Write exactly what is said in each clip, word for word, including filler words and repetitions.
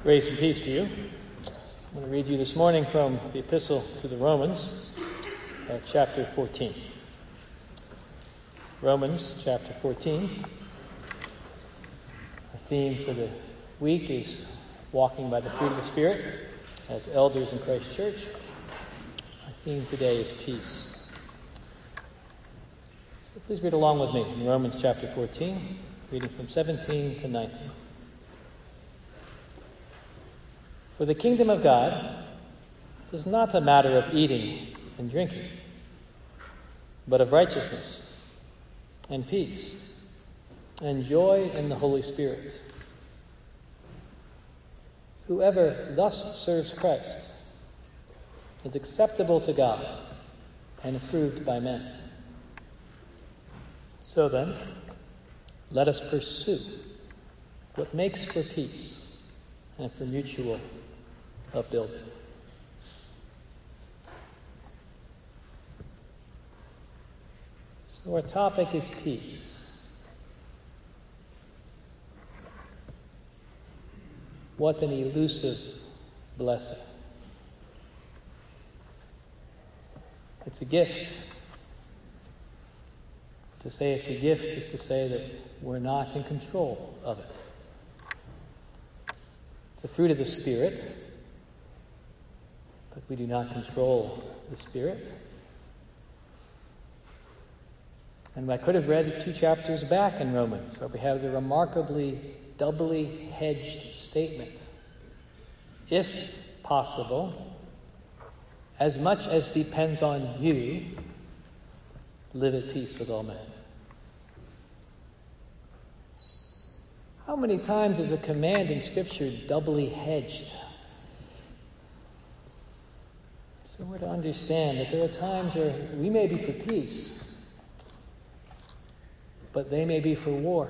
Grace and peace to you. I'm going to read you this morning from the Epistle to the Romans, uh, chapter fourteen. Romans chapter fourteen. The theme for the week is walking by the fruit of the Spirit as elders in Christ Church. Our theme today is peace. So please read along with me in Romans chapter fourteen, reading from seventeen to nineteen. For the kingdom of God is not a matter of eating and drinking, but of righteousness and peace and joy in the Holy Spirit. Whoever thus serves Christ is acceptable to God and approved by men. So then, let us pursue what makes for peace and for mutual upbuilding. So our topic is peace. What an elusive blessing. It's a gift. To say it's a gift is to say that we're not in control of it. It's a fruit of the Spirit, but we do not control the Spirit. And I could have read two chapters back in Romans, where we have the remarkably doubly hedged statement. If possible, as much as depends on you, live at peace with all men. How many times is a command in Scripture doubly hedged? So we're to understand that there are times where we may be for peace, but they may be for war.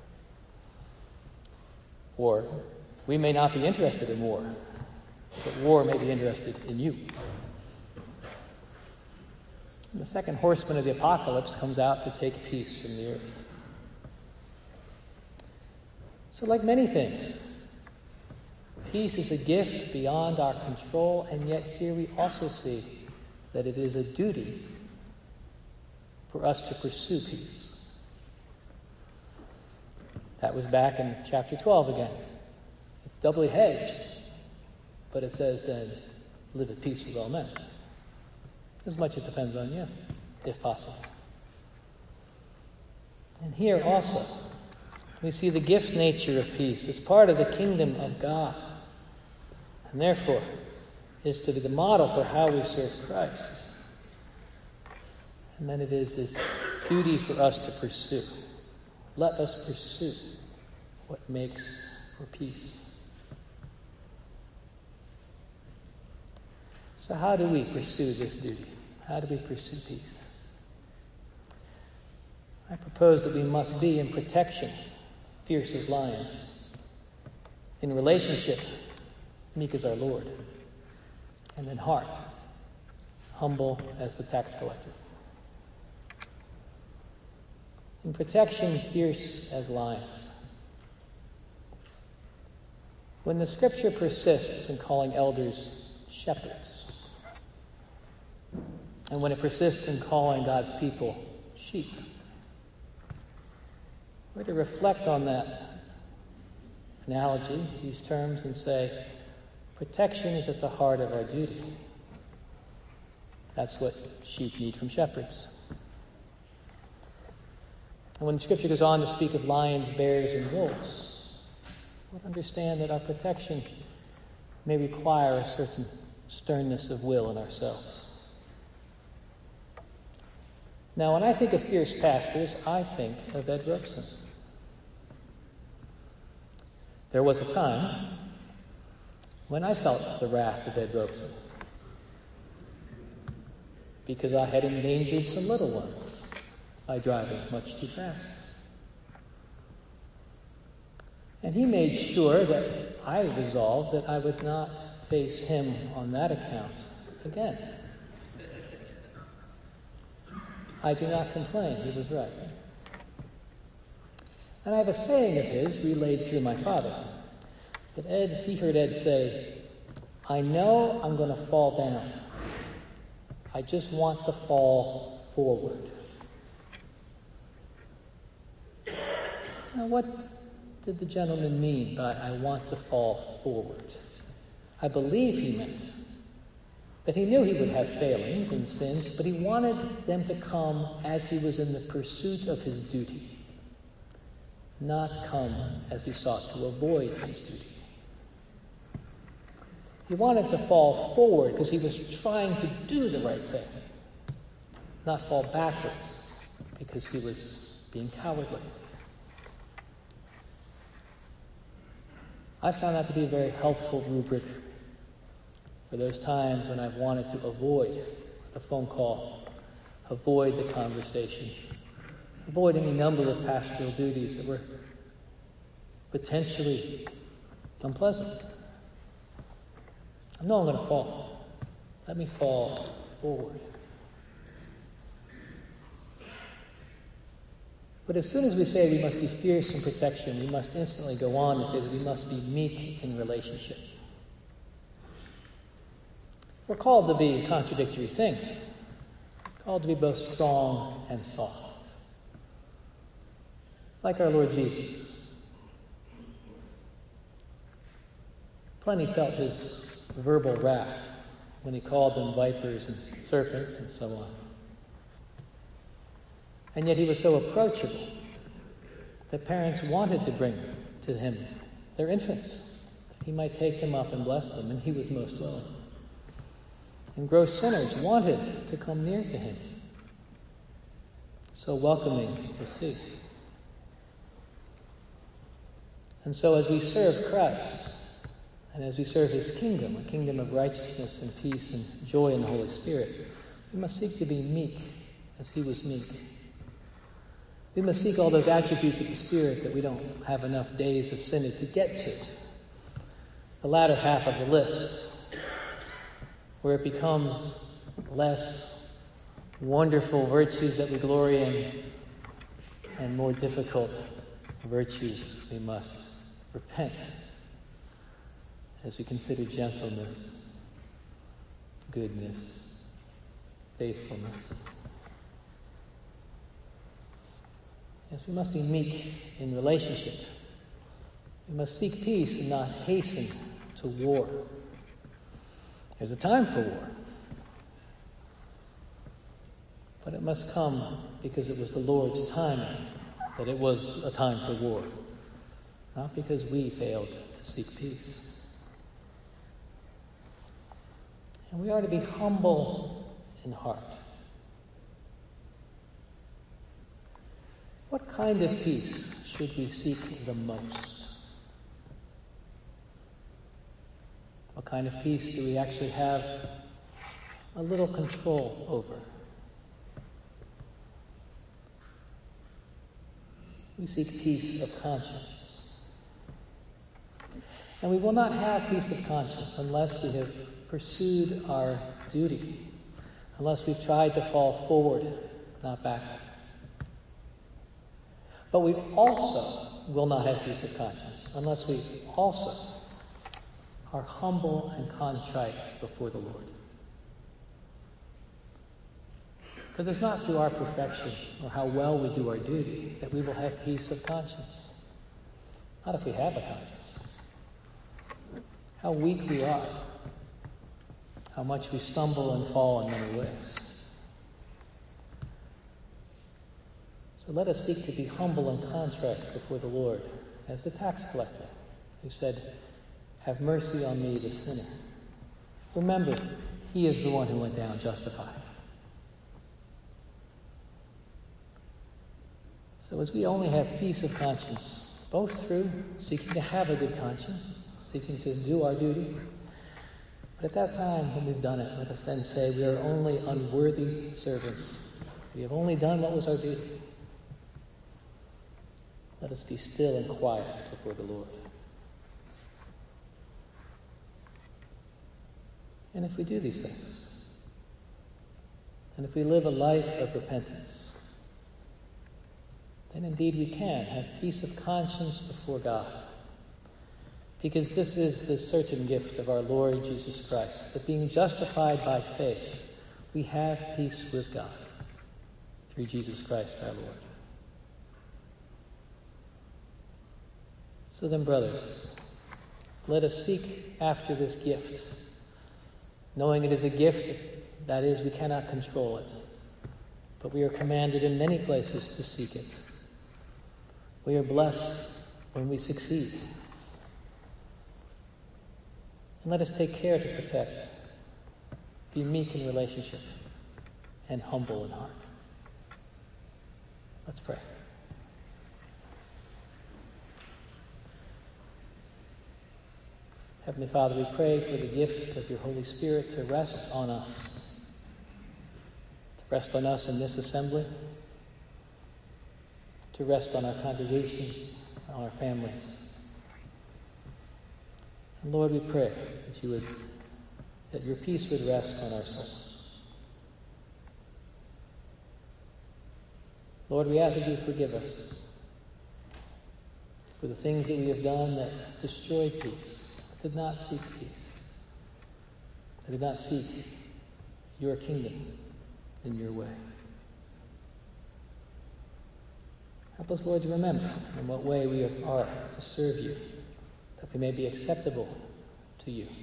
Or we may not be interested in war, but war may be interested in you. And the second horseman of the apocalypse comes out to take peace from the earth. So like many things, peace is a gift beyond our control, and yet here we also see that it is a duty for us to pursue peace. That was back in chapter twelve again. It's doubly hedged, but it says then, live at peace with all men. As much as depends on you, if possible. And here also, we see the gift nature of peace. It's part of the kingdom of God. And therefore, is to be the model for how we serve Christ. And then it is this duty for us to pursue. Let us pursue what makes for peace. So how do we pursue this duty? How do we pursue peace? I propose that we must be in protection, fierce as lions, in relationship, meek as our Lord, and in heart, humble as the tax collector. In protection, fierce as lions. When the Scripture persists in calling elders shepherds, and when it persists in calling God's people sheep, we're to reflect on that analogy, these terms, and say, protection is at the heart of our duty. That's what sheep need from shepherds. And when the Scripture goes on to speak of lions, bears, and wolves, we'll understand that our protection may require a certain sternness of will in ourselves. Now, when I think of fierce pastors, I think of Ed Robeson. There was a time when I felt the wrath of Ed Robeson because I had endangered some little ones by driving much too fast. And he made sure that I resolved that I would not face him on that account again. I do not complain. He was right. And I have a saying of his relayed through my father. But Ed, he heard Ed say, I know I'm going to fall down. I just want to fall forward. Now, what did the gentleman mean by I want to fall forward? I believe he meant that he knew he would have failings and sins, but he wanted them to come as he was in the pursuit of his duty, not come as he sought to avoid his duty. He wanted to fall forward because he was trying to do the right thing, not fall backwards because he was being cowardly. I found that to be a very helpful rubric for those times when I've wanted to avoid the phone call, avoid the conversation, avoid any number of pastoral duties that were potentially unpleasant. I know I'm going to fall. Let me fall forward. But as soon as we say we must be fierce in protection, we must instantly go on to say that we must be meek in relationship. We're called to be a contradictory thing. We're called to be both strong and soft. Like our Lord Jesus. Plenty felt his verbal wrath when he called them vipers and serpents and so on. And yet he was so approachable that parents wanted to bring to him their infants, that he might take them up and bless them, and he was most willing. And gross sinners wanted to come near to him. So welcoming was he. And so as we serve Christ, and as we serve his kingdom, a kingdom of righteousness and peace and joy in the Holy Spirit, we must seek to be meek as he was meek. We must seek all those attributes of the Spirit that we don't have enough days of synod to get to. The latter half of the list, where it becomes less wonderful virtues that we glory in and more difficult virtues we must repent as we consider gentleness, goodness, faithfulness. Yes, we must be meek in relationship. We must seek peace and not hasten to war. There's a time for war. But it must come because it was the Lord's timing that it was a time for war, not because we failed to seek peace. And we are to be humble in heart. What kind of peace should we seek the most? What kind of peace do we actually have a little control over? We seek peace of conscience. And we will not have peace of conscience unless we have pursued our duty, unless we've tried to fall forward, not backward. But we also will not have peace of conscience unless we also are humble and contrite before the Lord. Because it's not through our perfection or how well we do our duty that we will have peace of conscience. Not if we have a conscience. How weak we are. How much we stumble and fall in many ways. So let us seek to be humble and contrite before the Lord, as the tax collector who said, "Have mercy on me, the sinner." Remember, he is the one who went down justified. So as we only have peace of conscience, both through seeking to have a good conscience, seeking to do our duty, but at that time when we've done it, let us then say we are only unworthy servants. We have only done what was our duty. Let us be still and quiet before the Lord. And if we do these things, and if we live a life of repentance, then indeed we can have peace of conscience before God. Because this is the certain gift of our Lord Jesus Christ, that being justified by faith, we have peace with God through Jesus Christ our Lord. So then, brothers, let us seek after this gift, knowing it is a gift, that is, we cannot control it, but we are commanded in many places to seek it. We are blessed when we succeed. And let us take care to protect, be meek in relationship, and humble in heart. Let's pray. Heavenly Father, we pray for the gift of your Holy Spirit to rest on us, to rest on us in this assembly, to rest on our congregations, on our families. And Lord, we pray that you would, that your peace would rest on our souls. Lord, we ask that you forgive us for the things that we have done that destroyed peace, that did not seek peace, that did not seek your kingdom in your way. Help us, Lord, to remember in what way we are to serve you, that we may be acceptable to you.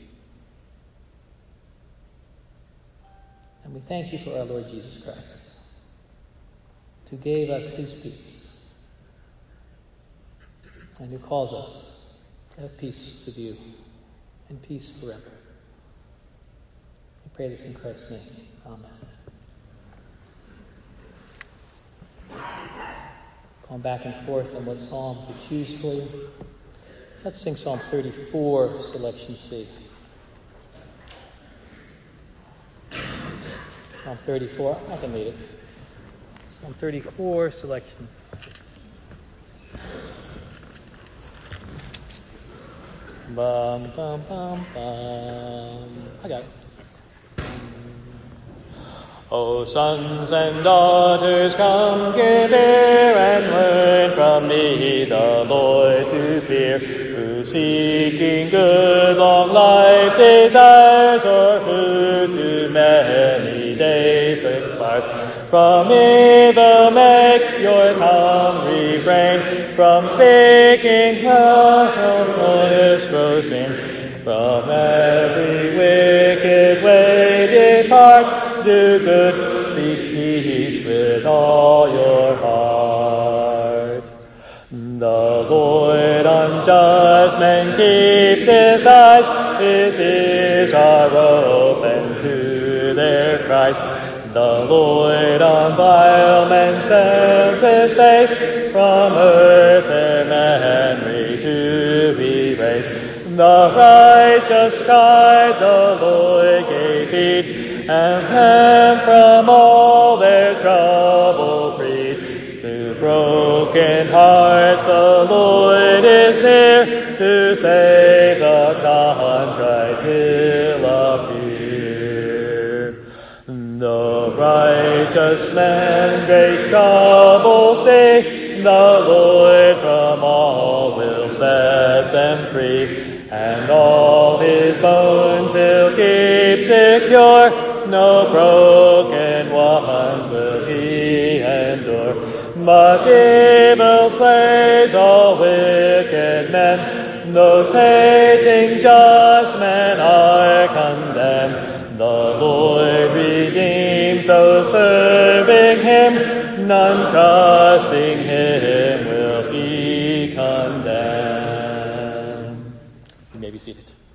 And we thank you for our Lord Jesus Christ, who gave us his peace, and who calls us to have peace with you and peace forever. We pray this in Christ's name. Amen. Going back and forth on what psalm to choose for you. Let's sing Psalm thirty-four, selection C. Psalm thirty-four, I can read it. Psalm thirty-four, selection C. Bum, bum, bum, bum. I got it. O sons and daughters, come, give ear and learn from me the Lord to fear, who seeking good long life desires, or who to many days aspires. From evil make your tongue refrain, from speaking harmless grows in. From every wicked way depart, do good, seek peace with all your heart. The Lord on just men keeps his eyes, his ears are open to their cries. The Lord on vile men sends his face, from earth their memory to erase. The righteous cried, the Lord gave heed, and them from all their trouble freed. To broken hearts the Lord is near, to save the contrite he'll appear. The righteous men great trouble see, the Lord from all will set them free. And all his bones he'll keep secure, no broken ones will he endure. But evil slays all wicked men, those hating just men are condemned. The Lord redeems those serving him, none trusting him will he condemn. You may be seated.